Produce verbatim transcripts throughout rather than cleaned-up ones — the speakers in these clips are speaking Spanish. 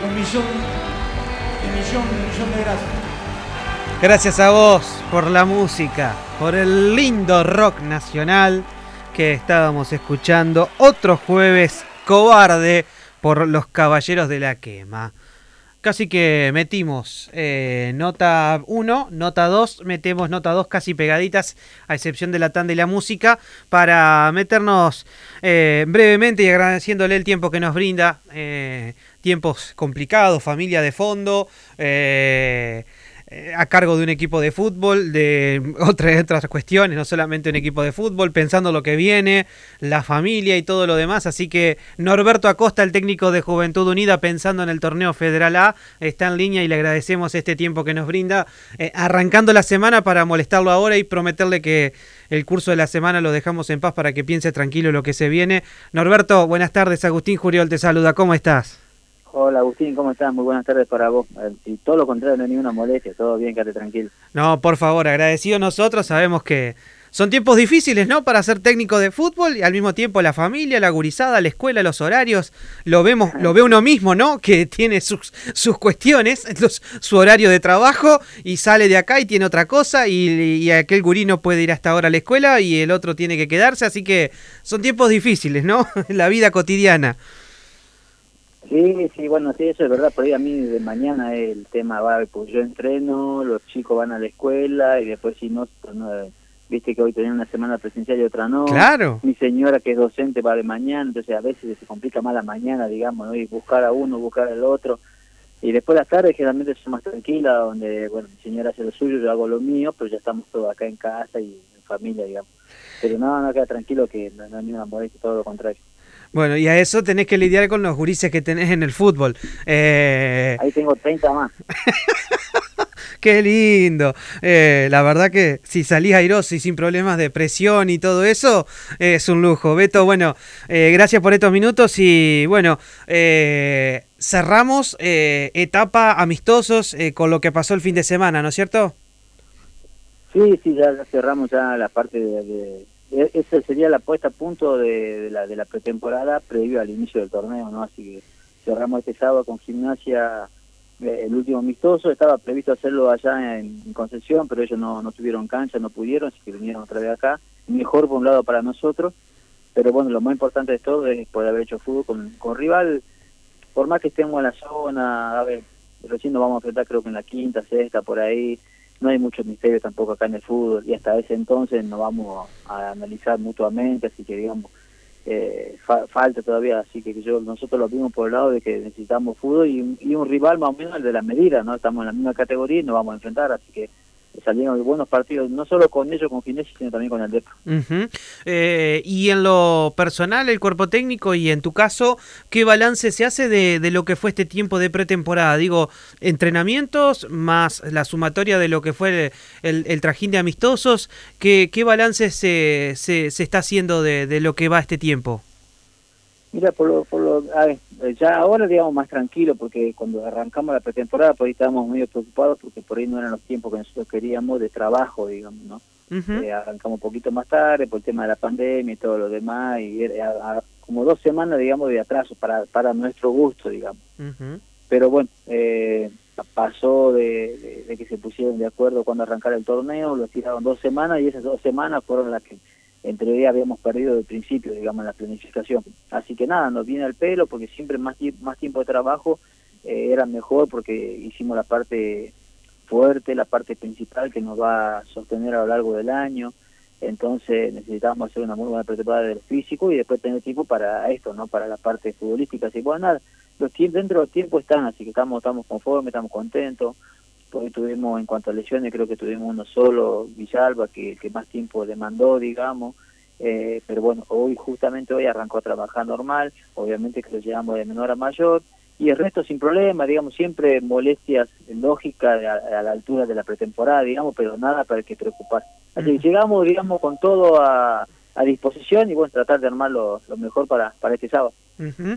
Un millón, un millón, un millón de gracias. Gracias a vos por la música, por el lindo rock nacional que estábamos escuchando otro jueves cobarde por los Caballeros de la Quema. Casi que metimos eh, nota uno, nota dos, metemos nota dos casi pegaditas, a excepción de la tanda y la música, para meternos eh, brevemente y agradeciéndole el tiempo que nos brinda, eh, tiempos complicados, familia de fondo, eh, a cargo de un equipo de fútbol, de otras, otras cuestiones, no solamente un equipo de fútbol, pensando lo que viene, la familia y todo lo demás. Así que Norberto Acosta, el técnico de Juventud Unida, pensando en el torneo Federal A, está en línea y le agradecemos este tiempo que nos brinda, eh, arrancando la semana para molestarlo ahora y prometerle que el curso de la semana lo dejamos en paz para que piense tranquilo lo que se viene. Norberto, buenas tardes, Agustín Juriol te saluda, ¿cómo estás? Hola Agustín, ¿cómo estás? Muy buenas tardes para vos. Y todo lo contrario, no hay ninguna molestia, todo bien, quédate tranquilo. No, por favor, agradecido nosotros, sabemos que son tiempos difíciles, ¿no? Para ser técnico de fútbol y al mismo tiempo la familia, la gurizada, la escuela, los horarios, lo vemos, lo ve uno mismo, ¿no? Que tiene sus, sus cuestiones, los, su horario de trabajo y sale de acá y tiene otra cosa y, y aquel gurí no puede ir hasta ahora a la escuela y el otro tiene que quedarse, así que son tiempos difíciles, ¿no? La vida cotidiana. Sí, sí, bueno, sí, eso es verdad, por ahí a mí de mañana el tema va, pues yo entreno, los chicos van a la escuela y después si no, pues no viste que hoy tenía una semana presencial y otra no. Claro. Mi señora que es docente va de mañana, entonces a veces se complica más la mañana, digamos, ¿no? Y buscar a uno, buscar al otro. Y después las tardes generalmente son más tranquilas, donde, bueno, mi señora hace lo suyo, yo hago lo mío, pero ya estamos todos acá en casa y en familia, digamos. Pero no, no queda tranquilo que no, no hay ninguna molestia, todo lo contrario. Bueno, y a eso tenés que lidiar con los gurises que tenés en el fútbol. Eh... Ahí tengo treinta más. ¡Qué lindo! Eh, la verdad que si salís airoso y sin problemas de presión y todo eso, eh, es un lujo. Beto, bueno, eh, gracias por estos minutos y bueno, eh, cerramos eh, etapa amistosos eh, con lo que pasó el fin de semana, ¿no es cierto? Sí, sí, ya, ya cerramos ya la parte de... de... Esa sería la puesta a punto de, de la de la pretemporada previo al inicio del torneo, ¿no? Así que cerramos este sábado con Gimnasia eh, el último amistoso. Estaba previsto hacerlo allá en, en Concepción, pero ellos no, no tuvieron cancha, no pudieron, así que vinieron otra vez acá. Mejor por un lado para nosotros, pero bueno, lo más importante de todo es poder haber hecho fútbol con, con rival, por más que estemos en la zona, a ver, recién nos vamos a enfrentar creo que en la quinta, sexta, por ahí. No hay mucho misterio tampoco acá en el fútbol y hasta ese entonces nos vamos a, a analizar mutuamente, así que digamos, eh, fa falta todavía, así que yo nosotros lo vimos por el lado de que necesitamos fútbol y, y un rival más o menos el de la medida, ¿no? Estamos en la misma categoría y nos vamos a enfrentar, así que salieron buenos partidos, no solo con ellos, con Gimnasia, sino también con el Depor. Uh-huh. eh, y en lo personal, el cuerpo técnico y en tu caso, ¿qué balance se hace de, de lo que fue este tiempo de pretemporada? Digo, entrenamientos más la sumatoria de lo que fue el, el, el trajín de amistosos, ¿qué, qué balance se, se, se está haciendo de, de lo que va este tiempo? Mira, por lo, por lo, a ver, ya ahora digamos más tranquilo, porque cuando arrancamos la pretemporada por ahí estábamos medio preocupados porque por ahí no eran los tiempos que nosotros queríamos de trabajo, digamos, ¿no? Uh-huh. eh, arrancamos un poquito más tarde por el tema de la pandemia y todo lo demás, y era a, a, como dos semanas, digamos, de atraso para, para nuestro gusto, digamos. Uh-huh. Pero bueno, eh, pasó de, de, de que se pusieron de acuerdo cuando arrancar el torneo, lo tiraron dos semanas y esas dos semanas fueron las que en teoría habíamos perdido del principio, digamos, en la planificación. Así que nada, nos viene al pelo porque siempre más, más tiempo de trabajo eh, era mejor porque hicimos la parte fuerte, la parte principal que nos va a sostener a lo largo del año. Entonces necesitábamos hacer una muy buena pretemporada del físico y después tener tiempo para esto, ¿no? Para la parte futbolística. Así que bueno, nada, los tiempos, dentro de los tiempos están, así que estamos, estamos conformes, estamos contentos. Hoy tuvimos, en cuanto a lesiones, creo que tuvimos uno solo, Villalba, que, que más tiempo demandó, digamos, eh, pero bueno, hoy justamente hoy arrancó a trabajar normal, obviamente que lo llevamos de menor a mayor, y el resto sin problema, digamos, siempre molestias lógicas a, a la altura de la pretemporada, digamos, pero nada para el que preocupar. Así que llegamos, digamos, con todo a, a disposición y bueno, tratar de armar lo, lo mejor para, para este sábado. Uh-huh.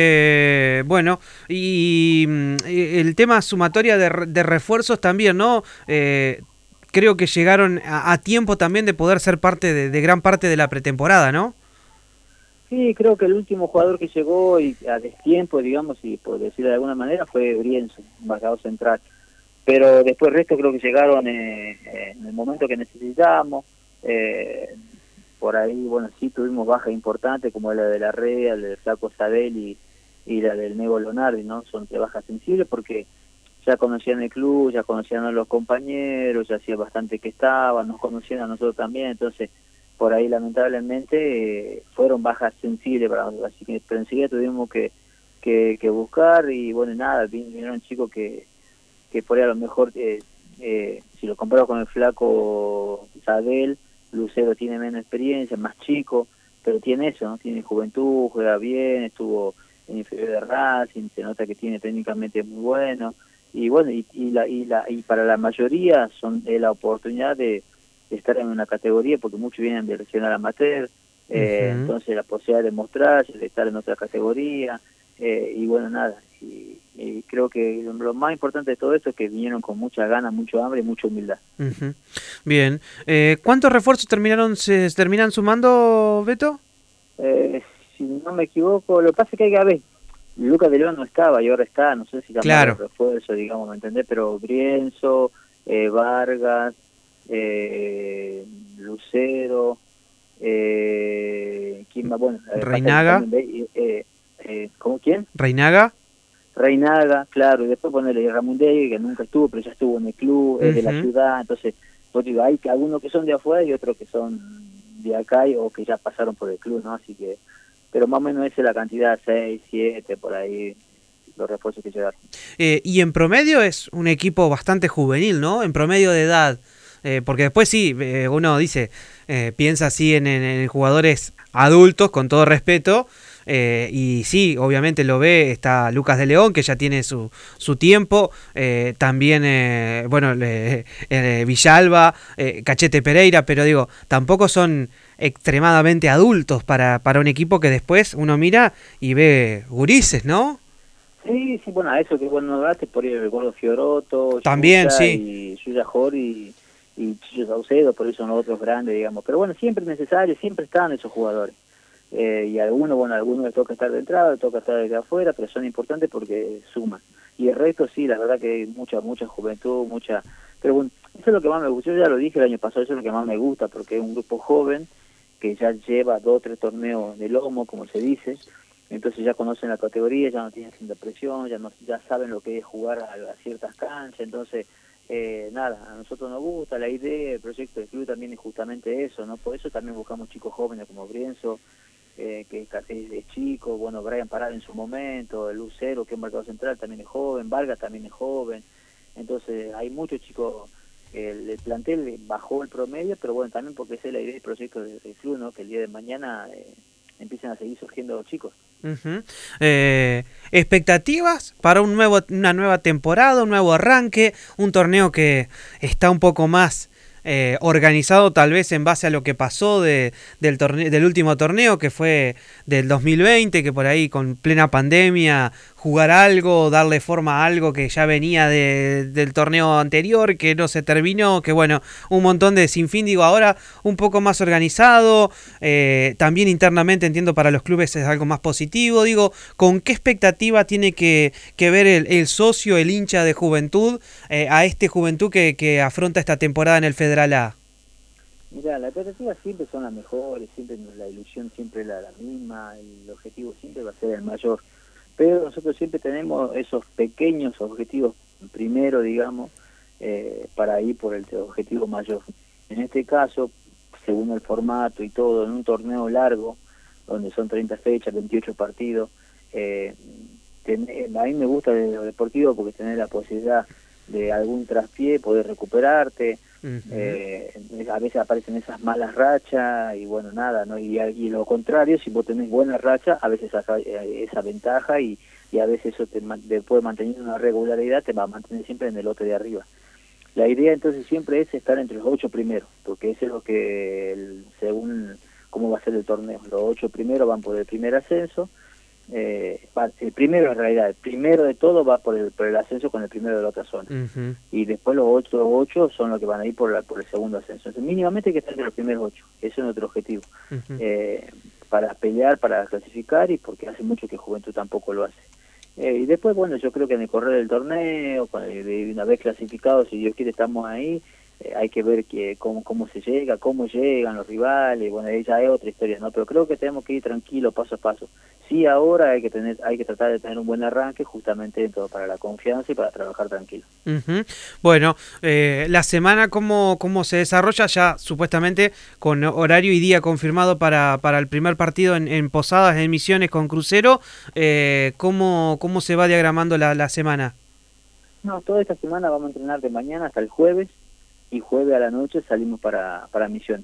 eh, bueno, y, y el tema sumatoria de, de refuerzos también, ¿no? Eh, creo que llegaron a, a tiempo también de poder ser parte de, de gran parte de la pretemporada, ¿no? Sí, creo que el último jugador que llegó y a destiempo, digamos, y por decirlo de alguna manera, fue Brienzo, marcador central. Pero después el resto creo que llegaron eh, eh, en el momento que necesitábamos. Eh, por ahí, bueno, sí tuvimos bajas importantes, como la de la Rea, la del Flaco Sabel y, y la del Nego Lonardi, ¿no? Son tres bajas sensibles porque ya conocían el club, ya conocían a los compañeros, ya hacía bastante que estaban, nos conocían a nosotros también, entonces por ahí lamentablemente eh, fueron bajas sensibles para nosotros, así que pero enseguida tuvimos que, que, que buscar y bueno, nada, vinieron chicos que, que por ahí a lo mejor, eh, eh, si lo comparamos con el Flaco Sabel, Lucero tiene menos experiencia, más chico, pero tiene eso, ¿no? Tiene juventud, juega bien, estuvo en inferior de Racing, se nota que tiene técnicamente muy bueno, y bueno, y, y, la, y, la, y para la mayoría son eh, la oportunidad de, de estar en una categoría, porque muchos vienen de regional amateur, eh, uh-huh. Entonces la posibilidad de mostrarse, de estar en otra categoría, eh, y bueno, nada, y, y creo que lo más importante de todo esto es que vinieron con mucha ganas, mucho hambre y mucha humildad. Uh-huh. Bien, eh, ¿cuántos refuerzos terminaron se terminan sumando, Beto? Eh, si no me equivoco, lo que pasa es que hay que ver, Lucas de León no estaba y ahora está, no sé si llamarlo claro. refuerzo, digamos, ¿me entendés? Pero Brienzo, eh, Vargas, eh, Lucero, eh, ¿quién más? Bueno, Reinaga. Eh, eh, eh, ¿Cómo quién? Reinaga. Reinaga, claro, y después ponerle Ramundegui, que nunca estuvo, pero ya estuvo en el club, uh-huh. es de la ciudad, entonces, pues digo, hay algunos que son de afuera y otros que son de acá y, o que ya pasaron por el club, ¿no? Así que, pero más o menos esa es la cantidad, seis, siete, por ahí, los refuerzos que llegaron. Eh, y en promedio es un equipo bastante juvenil, ¿no? En promedio de edad, eh, porque después sí, eh, uno dice, eh, piensa así en, en, en jugadores adultos, con todo respeto, Eh, y sí, obviamente lo ve, está Lucas de León, que ya tiene su, su tiempo, eh, también, eh, bueno, eh, eh, Villalba, eh, Cachete Pereira, pero digo, tampoco son extremadamente adultos para, para un equipo que después uno mira y ve gurises, ¿no? Sí, sí, bueno, a eso que bueno hablaste, por ahí el Gordo Fioroto, también, Yuya sí. y Yuya Jor y, y Chicho Saucedo, por eso son los otros grandes, digamos, pero bueno, siempre es necesario, siempre están esos jugadores. Eh, y a algunos, bueno, a algunos les toca estar de entrada, les toca estar de afuera, pero son importantes porque suman. Y el resto sí, la verdad que hay mucha, mucha juventud, mucha... Pero bueno, eso es lo que más me gusta, yo ya lo dije el año pasado, eso es lo que más me gusta, porque es un grupo joven que ya lleva dos o tres torneos de lomo, como se dice, entonces ya conocen la categoría, ya no tienen tanta presión, ya no, ya saben lo que es jugar a, a ciertas canchas, entonces... Eh, nada, a nosotros nos gusta la idea, el proyecto del club también es justamente eso, ¿no? Por eso también buscamos chicos jóvenes como Brienzo, Eh, que es chico, bueno, Brian Parada en su momento, el Lucero, que es un marcador central, también es joven, Vargas también es joven, entonces hay muchos chicos, el, el plantel bajó el promedio, pero bueno, también porque esa es la idea del proyecto del, del club, ¿no? Que el día de mañana eh, empiecen a seguir surgiendo chicos. Uh-huh. Eh, expectativas para un nuevo, una nueva temporada, un nuevo arranque, un torneo que está un poco más Eh, organizado tal vez en base a lo que pasó de, del, torneo, del último torneo que fue del dos mil veinte, que por ahí con plena pandemia jugar algo, darle forma a algo que ya venía de, del torneo anterior, que no se terminó, que bueno, un montón de sinfín, digo, ahora un poco más organizado, eh, también internamente entiendo para los clubes es algo más positivo, digo, ¿con qué expectativa tiene que, que ver el, el socio, el hincha de Juventud, eh, a este Juventud que, que afronta esta temporada en el Federal A? Mira, las expectativas siempre son las mejores, siempre la ilusión siempre es la, la misma, el objetivo siempre va a ser el mayor, pero nosotros siempre tenemos esos pequeños objetivos primero, digamos, eh, para ir por el objetivo mayor. En este caso, según el formato y todo, en un torneo largo, donde son treinta fechas, veintiocho partidos, eh, ten, a mí me gusta lo deportivo porque tener la posibilidad de algún traspié, poder recuperarte. Uh-huh. eh, a veces aparecen esas malas rachas y bueno, nada, ¿no? Y, y lo contrario, si vos tenés buena racha, a veces saca esa ventaja y, y a veces eso te, después de mantener una regularidad te va a mantener siempre en el lote de arriba. La idea entonces siempre es estar entre los ocho primeros, porque eso es lo que, el, según cómo va a ser el torneo, los ocho primeros van por el primer ascenso. Eh, el primero en realidad, el primero de todo va por el, por el ascenso con el primero de la otra zona, uh-huh. y después los otros ocho son los que van a ir por, la, por el segundo ascenso. Entonces mínimamente hay que estar entre los primeros ocho, ese es nuestro objetivo. Uh-huh. eh, para pelear, para clasificar, y porque hace mucho que Juventud tampoco lo hace. Eh, y después, bueno, yo creo que en el correr del torneo, de una vez clasificados, si Dios quiere, estamos ahí, eh, hay que ver que cómo, cómo se llega, cómo llegan los rivales, bueno, ahí ya es otra historia, ¿no? Pero creo que tenemos que ir tranquilo, paso a paso. Sí, ahora hay que tener, hay que tratar de tener un buen arranque, justamente todo para la confianza y para trabajar tranquilo. Uh-huh. Bueno, eh, la semana, ¿cómo, cómo se desarrolla? Ya supuestamente con horario y día confirmado para, para el primer partido en, en Posadas, en Misiones con Crucero. Eh, ¿cómo, ¿Cómo se va diagramando la, la semana? No, toda esta semana vamos a entrenar de mañana hasta el jueves, y jueves a la noche salimos para, para Misiones.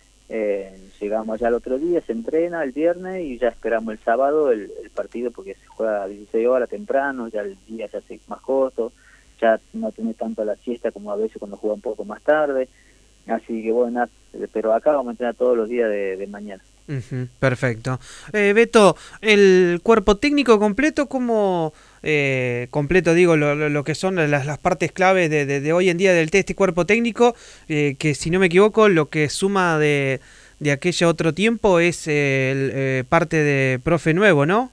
Eh, llegamos allá el otro día, se entrena el viernes y ya esperamos el sábado el, el partido, porque se juega a dieciséis horas temprano, ya el día se hace más corto, ya no tiene tanto la siesta como a veces cuando juega un poco más tarde, así que bueno, nada, pero acá vamos a entrenar todos los días de, de mañana. Uh-huh, perfecto. Eh, Beto, el cuerpo técnico completo, ¿cómo eh, completo digo lo, lo, lo que son las, las partes claves de, de, de hoy en día del este cuerpo técnico, eh, que si no me equivoco lo que suma de, de aquella otro tiempo es eh, el, eh, parte de profe nuevo, ¿no?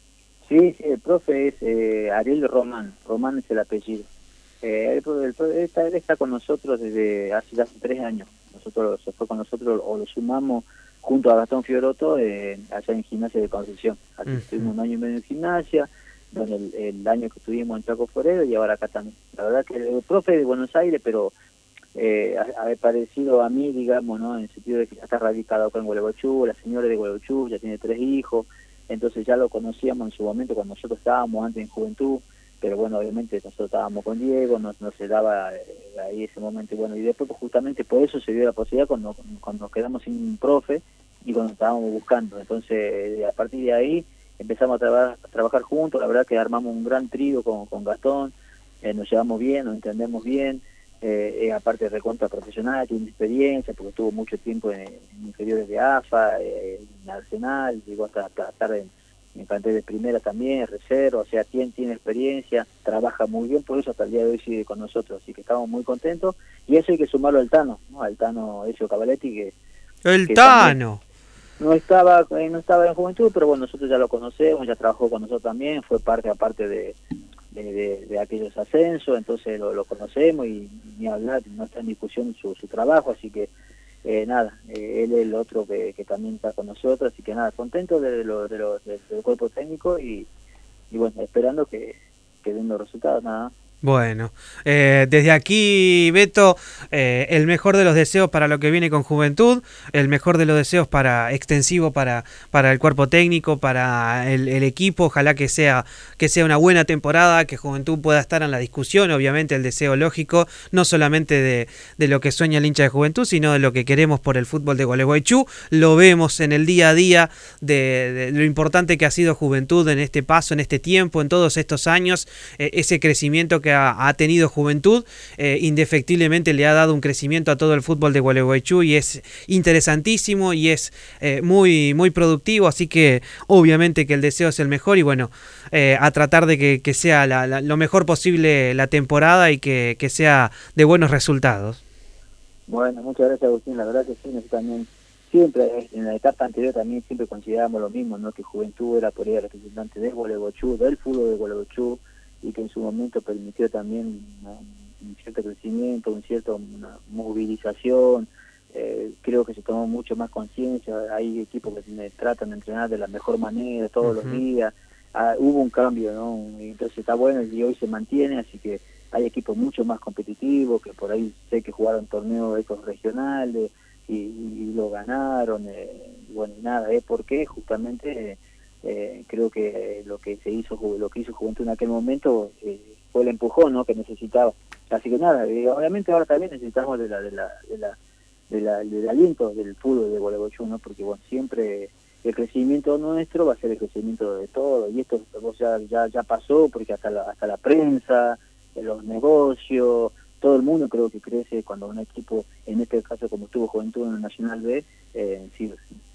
Sí, sí, el profe es eh, Ariel Román, Román es el apellido. Eh, el, el, el, está, él está con nosotros desde hace, hace tres años, nosotros se fue con nosotros o lo sumamos junto a Gastón Fiorotto, eh, allá en Gimnasia de Concepción. Así uh-huh. Estuvimos un año y medio en gimnasia, bueno, el, el año que estuvimos en Chaco Forero y ahora acá también. La verdad que el profe de Buenos Aires, pero eh, ha, ha parecido a mí, digamos, ¿no? En el sentido de que ya está radicado acá en Gualeguaychú, la señora de Gualeguaychú, ya tiene tres hijos, entonces ya lo conocíamos en su momento cuando nosotros estábamos antes en Juventud, pero bueno, obviamente nosotros estábamos con Diego, no, no se daba eh, ahí ese momento, y bueno, y después pues, justamente por eso se dio la posibilidad cuando, cuando nos quedamos sin un profe y cuando estábamos buscando, entonces a partir de ahí empezamos a, traba, a trabajar juntos, la verdad que armamos un gran trío con, con Gastón, eh, nos llevamos bien, nos entendemos bien, eh, eh, aparte de recontra profesional, tiene experiencia, porque estuvo mucho tiempo en, en inferiores de A F A, eh, en Arsenal, llegó hasta, hasta estar en en plantel de primera también, reserva, o sea, tiene, tiene experiencia, trabaja muy bien, por eso hasta el día de hoy sigue con nosotros, así que estamos muy contentos, y eso hay que sumarlo al Tano, ¿no? Al Tano Ezio Cavaletti, que... ¡El que Tano! No estaba, eh, no estaba en Juventud, pero bueno, nosotros ya lo conocemos, ya trabajó con nosotros también, fue parte aparte de, de, de, de aquellos ascensos, entonces lo, lo conocemos, y ni hablar, no está en discusión su, su trabajo, así que Eh, nada, eh, él es el otro que, que también está con nosotros, así que nada, contento de lo, de lo, de, del cuerpo técnico y, y bueno, esperando que, que den los resultados, nada. Bueno, eh, desde aquí, Beto, eh, el mejor de los deseos para lo que viene con Juventud, el mejor de los deseos para extensivo para, para el cuerpo técnico, para el, el equipo, ojalá que sea, que sea una buena temporada, que Juventud pueda estar en la discusión, obviamente el deseo lógico, no solamente de, de lo que sueña el hincha de Juventud, sino de lo que queremos por el fútbol de Gualeguaychú, lo vemos en el día a día de, de lo importante que ha sido Juventud en este paso, en este tiempo, en todos estos años, eh, ese crecimiento que que ha, ha tenido Juventud, eh, indefectiblemente le ha dado un crecimiento a todo el fútbol de Gualeguaychú y es interesantísimo y es eh, muy, muy productivo, así que obviamente que el deseo es el mejor y bueno, eh, a tratar de que, que sea la, la, lo mejor posible la temporada y que, que sea de buenos resultados. Bueno, muchas gracias Agustín, la verdad que sí, nosotros también siempre, en la etapa anterior también siempre consideramos lo mismo, ¿no? Que Juventud era por ahí representante de Gualeguaychú, del fútbol de Gualeguaychú, y que en su momento permitió también ¿no? un cierto crecimiento, un cierto una movilización, eh, creo que se tomó mucho más conciencia, hay equipos que se tratan de entrenar de la mejor manera todos uh-huh. los días, ah, hubo un cambio, ¿no? Entonces está bueno y hoy se mantiene, así que hay equipos mucho más competitivos, que por ahí sé que jugaron torneos estos regionales y, y lo ganaron, eh, bueno, y nada, ¿eh? ¿Por qué? Justamente... Eh, Eh, creo que lo que se hizo lo que hizo Juventud en aquel momento eh, fue el empujón, ¿no? que necesitaba, así que nada, eh, obviamente ahora también necesitamos de la de la de la, de la del aliento del fútbol de Gualeguaychú, ¿no? Porque bueno, siempre el crecimiento nuestro va a ser el crecimiento de todo, y esto ya ya ya pasó, porque hasta la hasta la prensa, los negocios, todo el mundo creo que crece cuando un equipo, en este caso como estuvo Juventud en el Nacional B, eh, sí,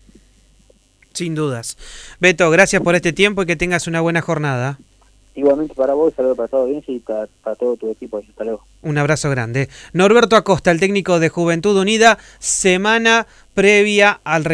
sin dudas. Beto, gracias por este tiempo y que tengas una buena jornada. Igualmente para vos, saludos para toda la audiencia y para, para todo tu equipo. Hasta luego. Un abrazo grande. Norberto Acosta, el técnico de Juventud Unida, semana previa al